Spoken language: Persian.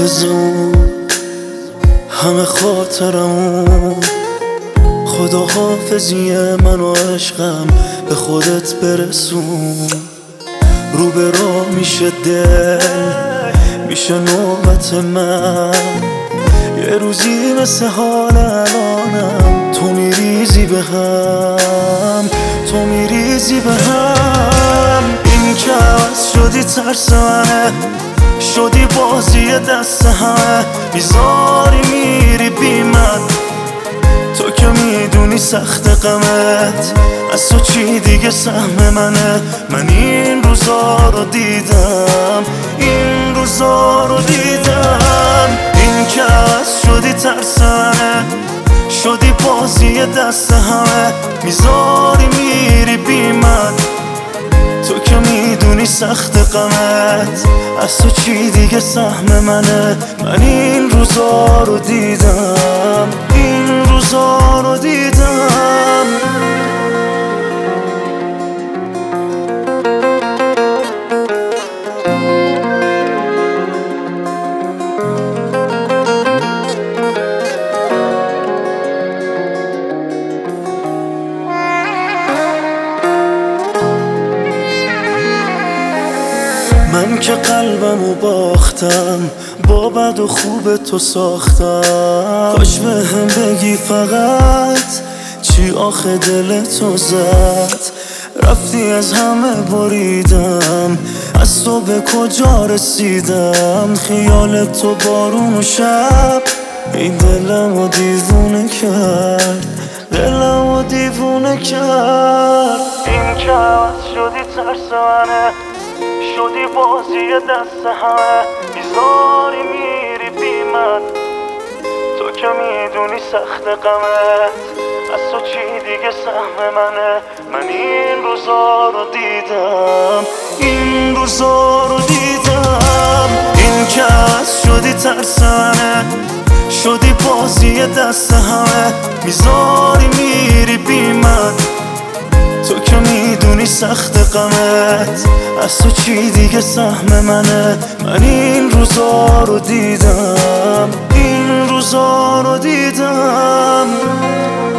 حافظون همه خاطرمون، خدا حافظی من و عشقم به خودت برسون. رو به راه میشه دل، میشه نوبت من، یه روزی مثل حال الانم تو میریزی به هم، تو میریزی به هم. این که عوض شدی ترس منه، شدی بازی دست همه، میذاری میری بی من، تو که میدونی سخت غمت از تو چی دیگه سهم منه. من این روزا رو دیدم، این روزا رو دیدم. این که عوض شدی ترس منه، شدی بازی دست همه، میذاری میری بی من، تو که میدونی سخت غمت از تو چی دیگه سهم منه. من این روزا رو دیدم، این روزا رو دیدم. من که قلبمو باختم، با بد و خوب تو ساختم، کاش به هم بگی فقط چی آخه دل تو زد. رفتی از همه بریدم، از تو به کجا رسیدم، خیال تو بارون و شب این دلمو دیوونه کرد، دلمو دیوونه کرد. این که عوض شدی ترس منه، شدی بازی دست همه، میذاری میری بی من، تو که میدونی سخت غمت از تو چی دیگه سهم منه. من این روزا رو دیدم، این روزا رو دیدم. این که عوض شدی ترس منه، شدی بازی دست همه، میذاری میری بی من، تو که میدونی سخت غمت از تو چی دیگه سهم منه. من این روزا رو دیدم، این روزا رو دیدم.